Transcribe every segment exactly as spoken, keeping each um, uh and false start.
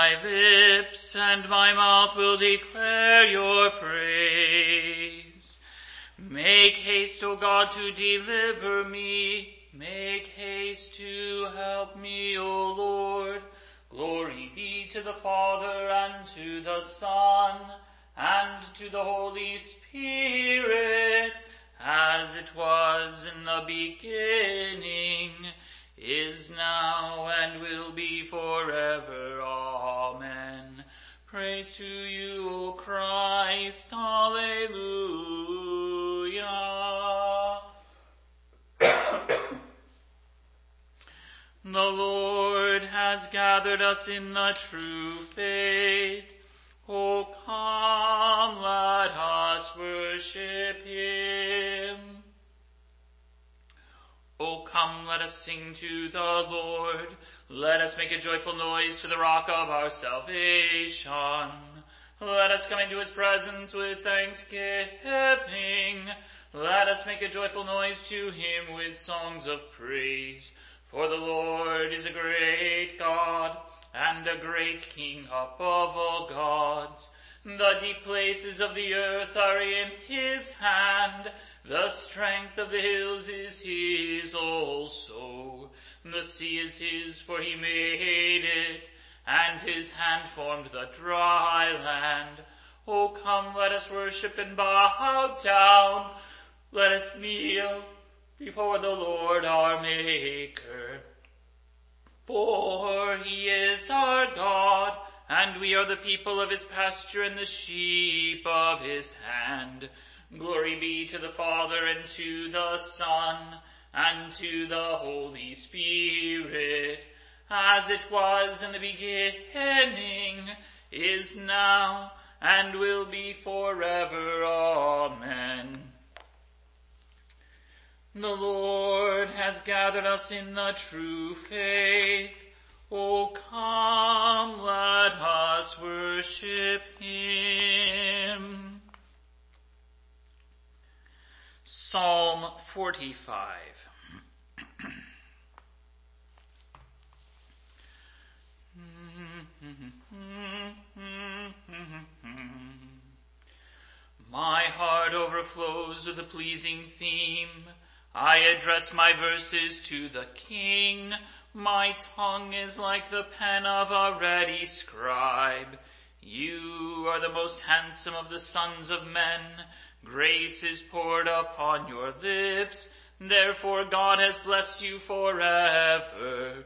my lips and my mouth will declare your praise. Make haste, O God, to deliver me. Make haste to help me, O Lord. Glory be to the Father, and to the Son, and to the Holy Spirit, as it was in the beginning, is now, and will be forever. Amen. Praise to you, O Christ. Alleluia. The Lord has gathered us in the true faith. O come, let us worship him. O come, let us sing to the Lord. Let us make a joyful noise to the rock of our salvation. Let us come into his presence with thanksgiving. Let us make a joyful noise to him with songs of praise. For the Lord is a great God, and a great King above all gods. The deep places of the earth are in his hand. The strength of the hills is his also. The sea is his, for he made it, and his hand formed the dry land. O come, let us worship and bow down. Let us kneel before the Lord our Maker. For he is our God, and we are the people of his pasture and the sheep of his hand. Glory be to the Father, and to the Son, and to the Holy Spirit, as it was in the beginning, is now, and will be forever. Amen. The Lord has gathered us in the true faith. O come, let us worship him. Psalm forty-five. My heart overflows with a pleasing theme. I address my verses to the King. My tongue is like the pen of a ready scribe. You are the most handsome of the sons of men. Grace is poured upon your lips. Therefore God has blessed you forever.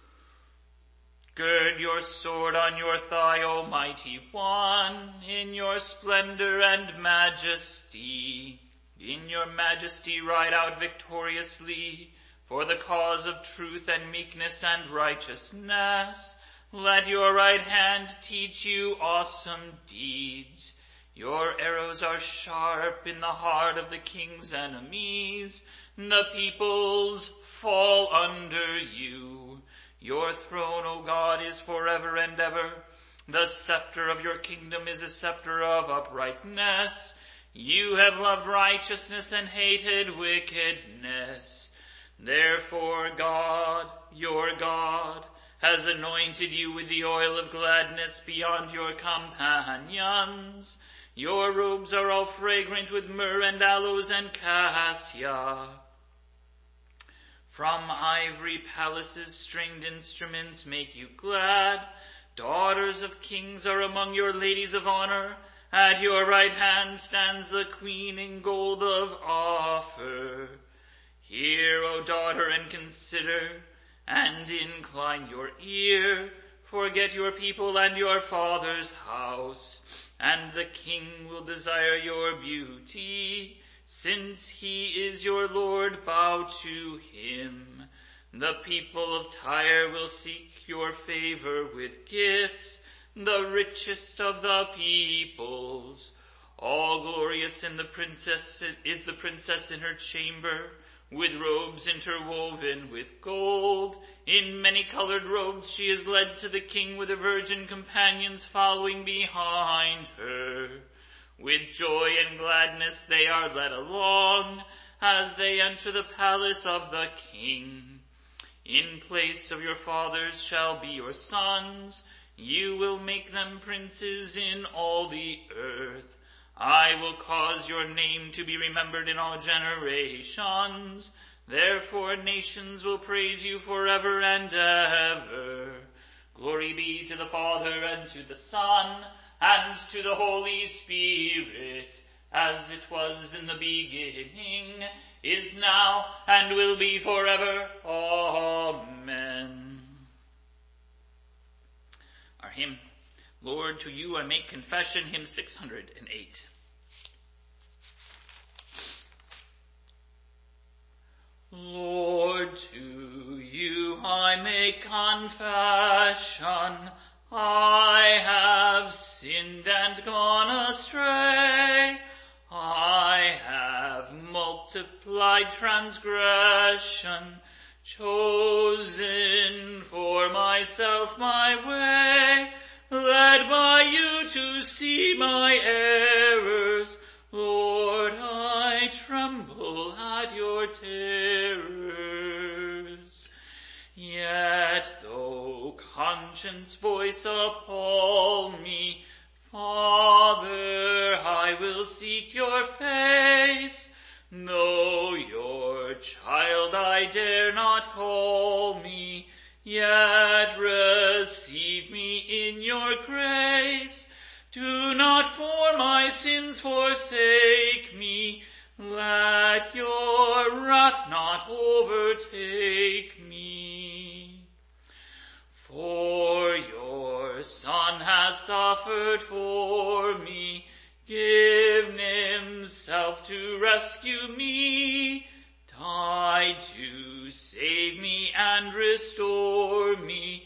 Gird your sword on your thigh, O mighty one, in your splendor and majesty. In your majesty ride out victoriously, for the cause of truth and meekness and righteousness. Let your right hand teach you awesome deeds. Your arrows are sharp in the heart of the king's enemies. The peoples fall under you. Your throne, O God, is forever and ever. The scepter of your kingdom is a scepter of uprightness. You have loved righteousness and hated wickedness. Therefore God, your God, has anointed you with the oil of gladness beyond your companions. Your robes are all fragrant with myrrh and aloes and cassia. From ivory palaces stringed instruments make you glad. Daughters of kings are among your ladies of honor. At your right hand stands the queen in gold of Ophir. Hear, O daughter, and consider, and incline your ear. Forget your people and your father's house, and the king will desire your beauty. Since he is your Lord, bow to him. The people of Tyre will seek your favor with gifts, the richest of the peoples. All glorious in the princess is the princess in her chamber, with robes interwoven with gold. In many-colored robes she is led to the king, with her virgin companions following behind her. With joy and gladness they are led along, as they enter the palace of the king. In place of your fathers shall be your sons. You will make them princes in all the earth. I will cause your name to be remembered in all generations. Therefore nations will praise you forever and ever. Glory be to the Father, and to the Son, and to the Holy Spirit, as it was in the beginning, is now, and will be forever. Amen. Our hymn, Lord, to you I make confession, hymn six hundred eight. Lord, to you I make confession, I have sinned and gone astray. I have multiplied transgression, chosen for myself my way, led by you to see my errors. Lord, I tremble at your terrors. Yet though conscience voice appall me, Father, I will seek your face. Though your child I dare not call me, yet receive me in your grace. Do not for my sins forsake me, let your wrath not overtake me. For your Son has suffered for me, given himself to rescue me, died to save me and restore me,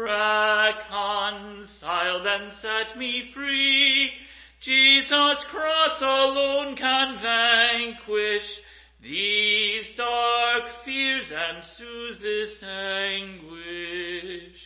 reconciled and set me free. Jesus' cross alone can vanquish these dark fears and soothe this anguish.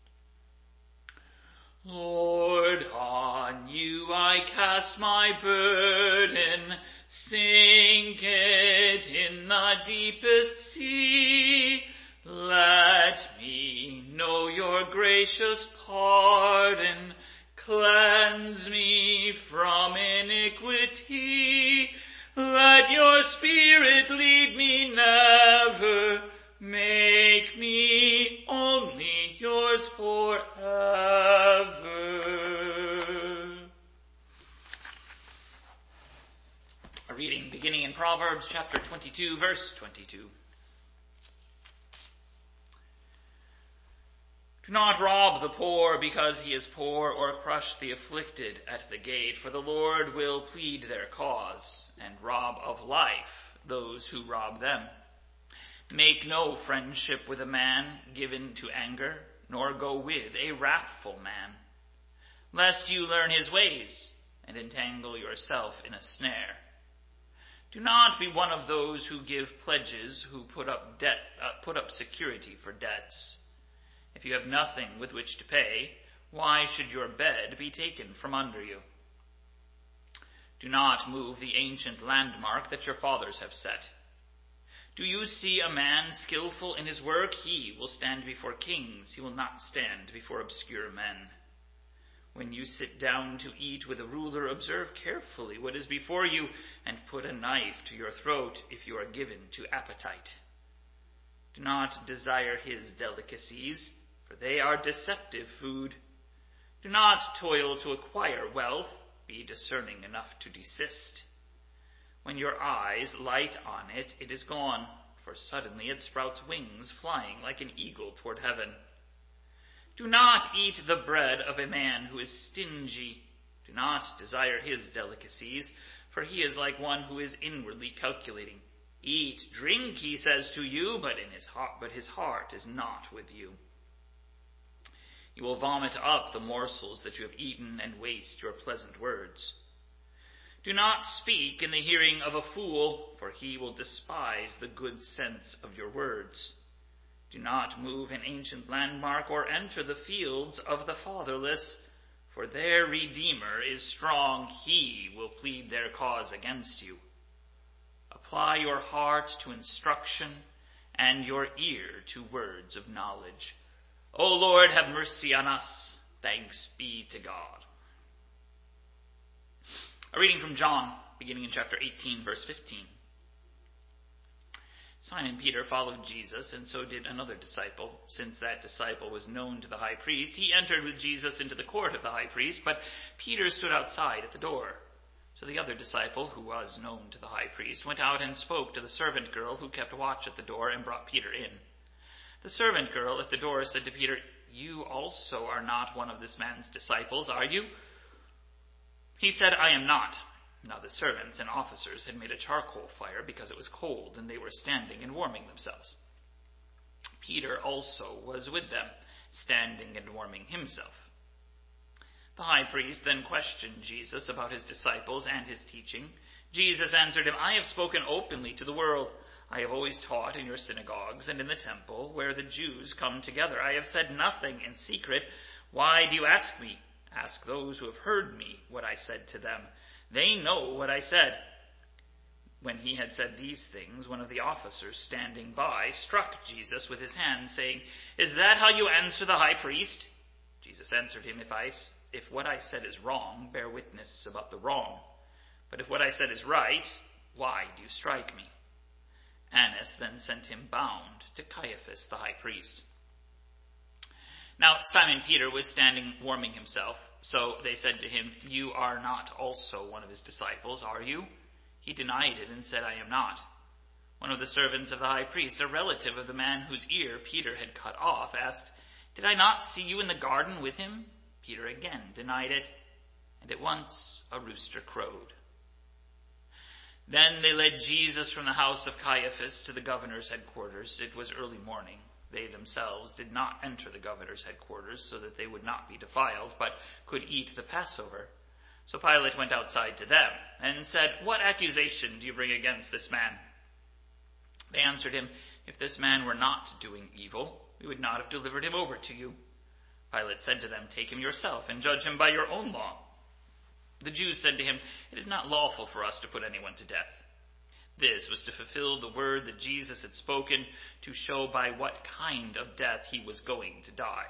Lord, on you I cast my burden, sink it in the deepest sea. Let me know your gracious pardon, cleanse me from iniquity. Let your Spirit lead me never, make me only yours forever. A reading beginning in Proverbs chapter twenty-two, verse twenty-two. Do not rob the poor because he is poor, or crush the afflicted at the gate, for the Lord will plead their cause, and rob of life those who rob them. Make no friendship with a man given to anger, nor go with a wrathful man, lest you learn his ways, and entangle yourself in a snare. Do not be one of those who give pledges, who put up debt, uh, put up security for debts. If you have nothing with which to pay, why should your bed be taken from under you? Do not move the ancient landmark that your fathers have set. Do you see a man skillful in his work? He will stand before kings. He will not stand before obscure men. When you sit down to eat with a ruler, observe carefully what is before you, and put a knife to your throat if you are given to appetite. Do not desire his delicacies, for they are deceptive food. Do not toil to acquire wealth, be discerning enough to desist. When your eyes light on it, it is gone, for suddenly it sprouts wings, flying like an eagle toward heaven. Do not eat the bread of a man who is stingy. Do not desire his delicacies, for he is like one who is inwardly calculating. Eat, drink, he says to you, but in his heart, but his heart is not with you. You will vomit up the morsels that you have eaten and waste your pleasant words. Do not speak in the hearing of a fool, for he will despise the good sense of your words. Do not move an ancient landmark or enter the fields of the fatherless, for their Redeemer is strong. He will plead their cause against you. Apply your heart to instruction and your ear to words of knowledge. O Lord, have mercy on us. Thanks be to God. A reading from John, beginning in chapter eighteen, verse fifteen. Simon Peter followed Jesus, and so did another disciple. Since that disciple was known to the high priest, he entered with Jesus into the court of the high priest, but Peter stood outside at the door. So the other disciple, who was known to the high priest, went out and spoke to the servant girl who kept watch at the door and brought Peter in. The servant girl at the door said to Peter, "You also are not one of this man's disciples, are you?" He said, "I am not." Now the servants and officers had made a charcoal fire because it was cold, and they were standing and warming themselves. Peter also was with them, standing and warming himself. The high priest then questioned Jesus about his disciples and his teaching. Jesus answered him, "I have spoken openly to the world. I have always taught in your synagogues and in the temple, where the Jews come together. I have said nothing in secret. Why do you ask me? Ask those who have heard me what I said to them. They know what I said." When he had said these things, one of the officers standing by struck Jesus with his hand, saying, "Is that how you answer the high priest?" Jesus answered him, if, I, if what I said is wrong, bear witness about the wrong. But if what I said is right, why do you strike me?" Annas then sent him bound to Caiaphas the high priest. Now Simon Peter was standing warming himself. So they said to him, "You are not also one of his disciples, are you?" He denied it and said, "I am not." One of the servants of the high priest, a relative of the man whose ear Peter had cut off, asked, "Did I not see you in the garden with him?" Peter again denied it, and at once a rooster crowed. Then they led Jesus from the house of Caiaphas to the governor's headquarters. It was early morning. They themselves did not enter the governor's headquarters so that they would not be defiled, but could eat the Passover. So Pilate went outside to them and said, "What accusation do you bring against this man?" They answered him, "If this man were not doing evil, we would not have delivered him over to you." Pilate said to them, "Take him yourself and judge him by your own law." The Jews said to him, "It is not lawful for us to put anyone to death." This was to fulfill the word that Jesus had spoken, to show by what kind of death he was going to die.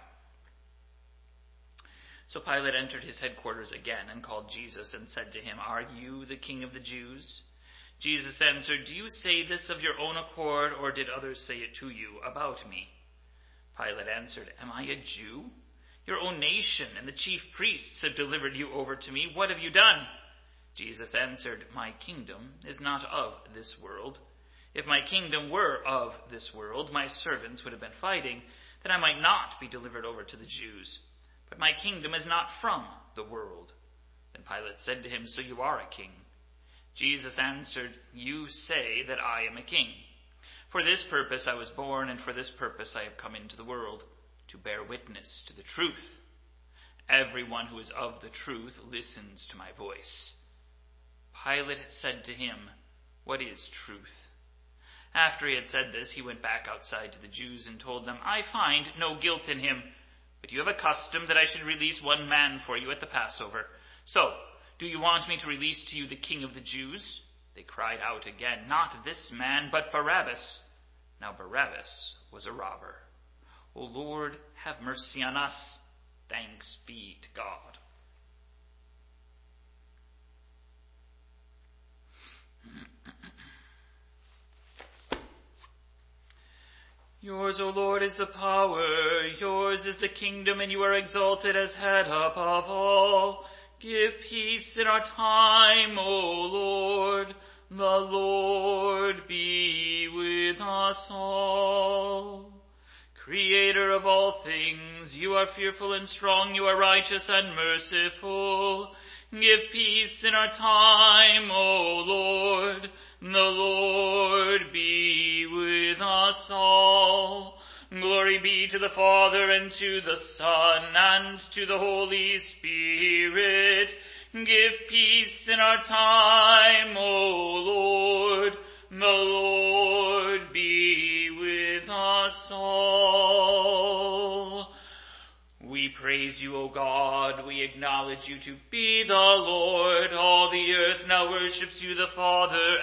So Pilate entered his headquarters again and called Jesus and said to him, "Are you the king of the Jews?" Jesus answered, "Do you say this of your own accord, or did others say it to you about me?" Pilate answered, "Am I a Jew? Your own nation and the chief priests have delivered you over to me. What have you done?" Jesus answered, "My kingdom is not of this world. If my kingdom were of this world, my servants would have been fighting, that I might not be delivered over to the Jews. But my kingdom is not from the world." Then Pilate said to him, "So you are a king?" Jesus answered, "You say that I am a king. For this purpose I was born, and for this purpose I have come into the world, to bear witness to the truth. Everyone who is of the truth listens to my voice." Pilate said to him, "What is truth?" After he had said this, he went back outside to the Jews and told them, "I find no guilt in him, but you have a custom that I should release one man for you at the Passover. So, do you want me to release to you the king of the Jews?" They cried out again, "Not this man, but Barabbas." Now Barabbas was a robber. O Lord, have mercy on us. Thanks be to God. Yours, O Lord, is the power, yours is the kingdom, and you are exalted as head above all. Give peace in our time, O Lord. The Lord be with us all. Creator of all things, you are fearful and strong, you are righteous and merciful. Give peace in our time, O Lord. The Lord be with us all. Glory be to the Father, and to the Son, and to the Holy Spirit. Give peace in our time, O Lord. The Lord be with us all. We praise you, O God. We acknowledge you to be the Lord. All the earth now worships you, the Father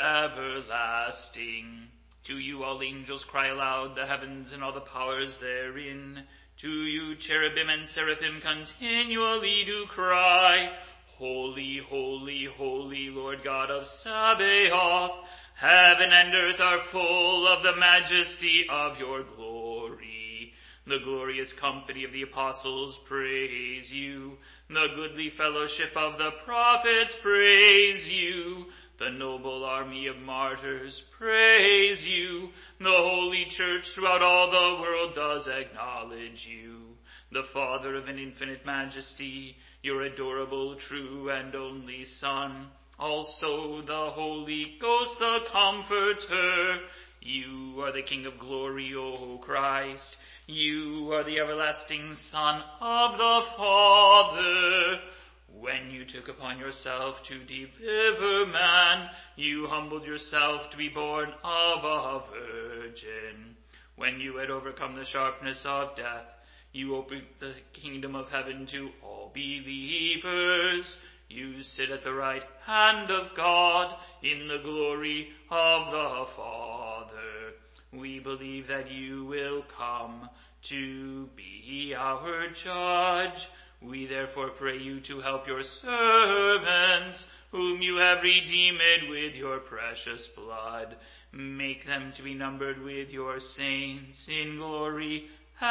everlasting. To you all angels cry aloud, the heavens and all the powers therein. To you cherubim and seraphim continually do cry, Holy, holy, holy, Lord God of Sabaoth. Heaven and earth are full of the majesty of your glory. The glorious company of the apostles praise you. The goodly fellowship of the prophets praise you. The noble army of martyrs praise you. The holy church throughout all the world does acknowledge you. The Father of an infinite majesty, your adorable, true, and only Son, also the Holy Ghost, the Comforter. You are the King of glory, O Christ. You are the everlasting Son of the Father. When you took upon yourself to deliver man, you humbled yourself to be born of a virgin. When you had overcome the sharpness of death, you opened the kingdom of heaven to all believers. You sit at the right hand of God in the glory of the Father. We believe that you will come to be our judge. We therefore pray you to help your servants, whom you have redeemed with your precious blood. Make them to be numbered with your saints in glory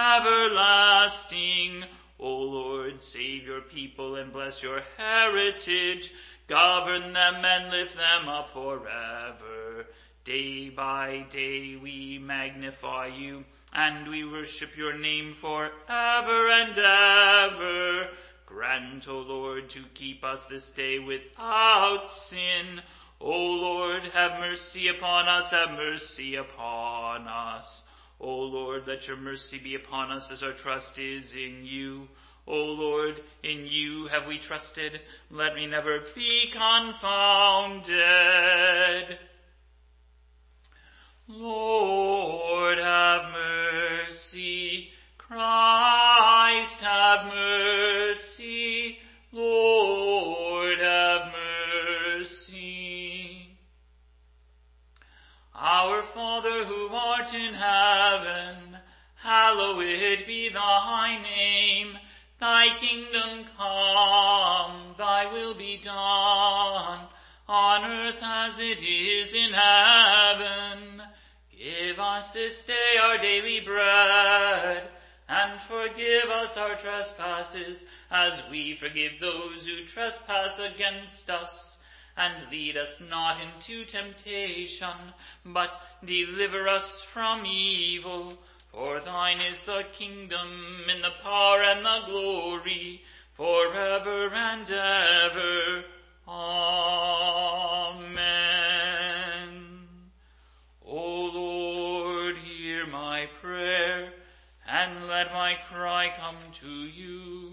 everlasting. O Lord, save your people and bless your heritage. Govern them and lift them up forever. Day by day we magnify you, and we worship your name forever and ever. Grant, O Lord, to keep us this day without sin. O Lord, have mercy upon us, have mercy upon us. O Lord, let your mercy be upon us as our trust is in you. O Lord, in you have we trusted. Let me never be confounded. Lord, have mercy. Christ, have mercy. Lord, have mercy. Our Father, who art in heaven, hallowed be thy name. Thy kingdom come, thy will be done, on earth as it is in heaven. Give us this day our daily bread, and forgive us our trespasses, as we forgive those who trespass against us. And lead us not into temptation, but deliver us from evil. For thine is the kingdom, and the power, and the glory, forever and ever. Amen. O Lord, hear my prayer, and let my cry come to you.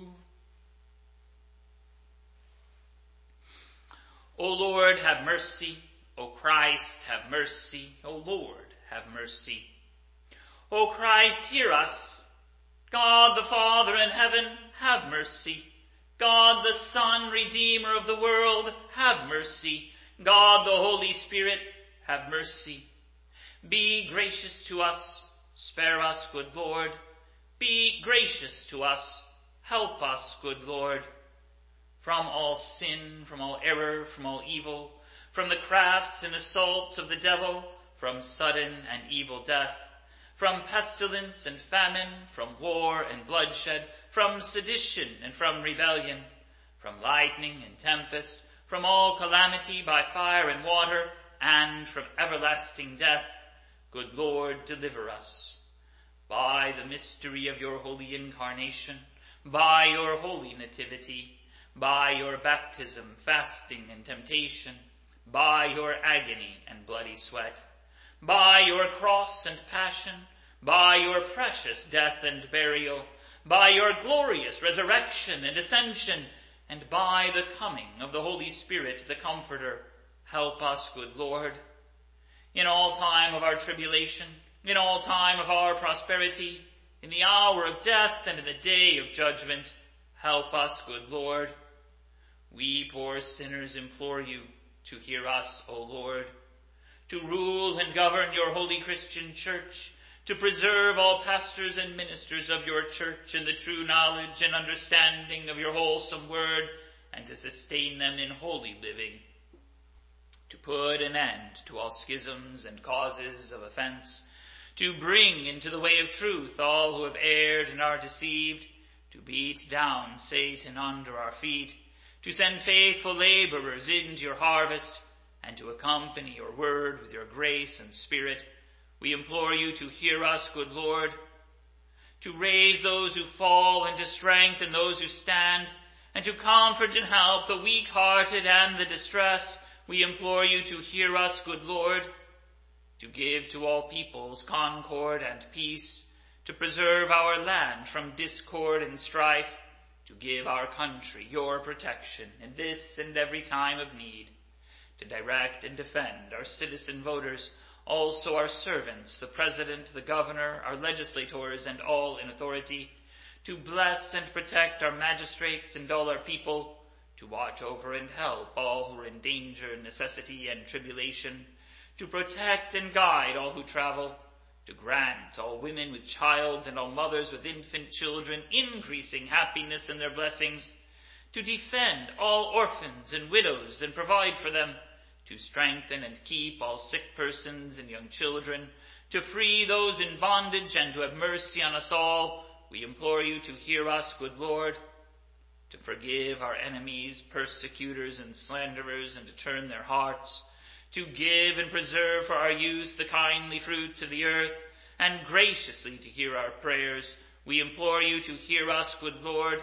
O Lord, have mercy. O Christ, have mercy. O Lord, have mercy. O Christ, hear us. God the Father in heaven, have mercy. God the Son, Redeemer of the world, have mercy. God the Holy Spirit, have mercy. Be gracious to us. Spare us, good Lord. Be gracious to us. Help us, good Lord. From all sin, from all error, from all evil, from the crafts and assaults of the devil, from sudden and evil death, from pestilence and famine, from war and bloodshed, from sedition and from rebellion, from lightning and tempest, from all calamity by fire and water, and from everlasting death, good Lord, deliver us. By the mystery of your holy incarnation, by your holy nativity, by your baptism, fasting, and temptation, by your agony and bloody sweat, by your cross and passion, by your precious death and burial, by your glorious resurrection and ascension, and by the coming of the Holy Spirit, the Comforter, help us, good Lord. In all time of our tribulation, in all time of our prosperity, in the hour of death and in the day of judgment, help us, good Lord. We poor sinners implore you to hear us, O Lord, to rule and govern your holy Christian church, to preserve all pastors and ministers of your church in the true knowledge and understanding of your wholesome word, and to sustain them in holy living, to put an end to all schisms and causes of offense, to bring into the way of truth all who have erred and are deceived, to beat down Satan under our feet, to send faithful laborers into your harvest, and to accompany your word with your grace and spirit. We implore you to hear us, good Lord, to raise those who fall and to strengthen those who stand, and to comfort and help the weak-hearted and the distressed. We implore you to hear us, good Lord, to give to all peoples concord and peace, to preserve our land from discord and strife, to give our country your protection in this and every time of need, to direct and defend our citizen voters, also our servants, the President, the Governor, our legislators, and all in authority, to bless and protect our magistrates and all our people, to watch over and help all who are in danger, necessity, and tribulation, to protect and guide all who travel, to grant all women with child and all mothers with infant children increasing happiness in their blessings, to defend all orphans and widows and provide for them, to strengthen and keep all sick persons and young children, to free those in bondage and to have mercy on us all. We implore you to hear us, good Lord, to forgive our enemies, persecutors, and slanderers, and to turn their hearts, to give and preserve for our use the kindly fruits of the earth, and graciously to hear our prayers. We implore you to hear us, good Lord.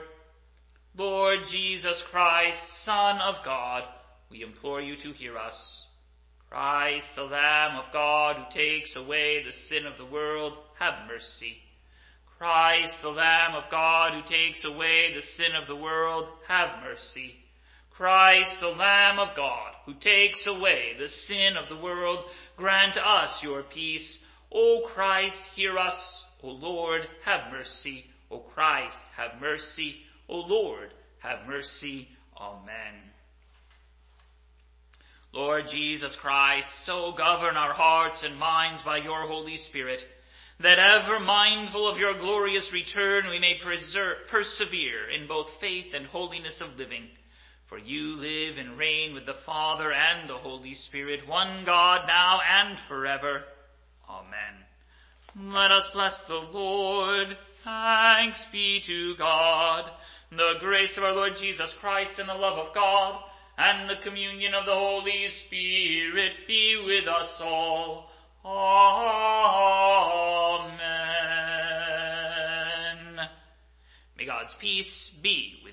Lord Jesus Christ, Son of God, we implore you to hear us. Christ, the Lamb of God, who takes away the sin of the world, have mercy. Christ, the Lamb of God, who takes away the sin of the world, have mercy. Christ, the Lamb of God, who takes away the sin of the world, grant us your peace. O Christ, hear us. O Lord, have mercy. O Christ, have mercy. O Lord, have mercy. Amen. Lord Jesus Christ, so govern our hearts and minds by your Holy Spirit, that ever mindful of your glorious return we may preserve, persevere in both faith and holiness of living. For you live and reign with the Father and the Holy Spirit, one God, now and forever. Amen. Let us bless the Lord. Thanks be to God. The grace of our Lord Jesus Christ and the love of God and the communion of the Holy Spirit be with us all. Amen. May God's peace be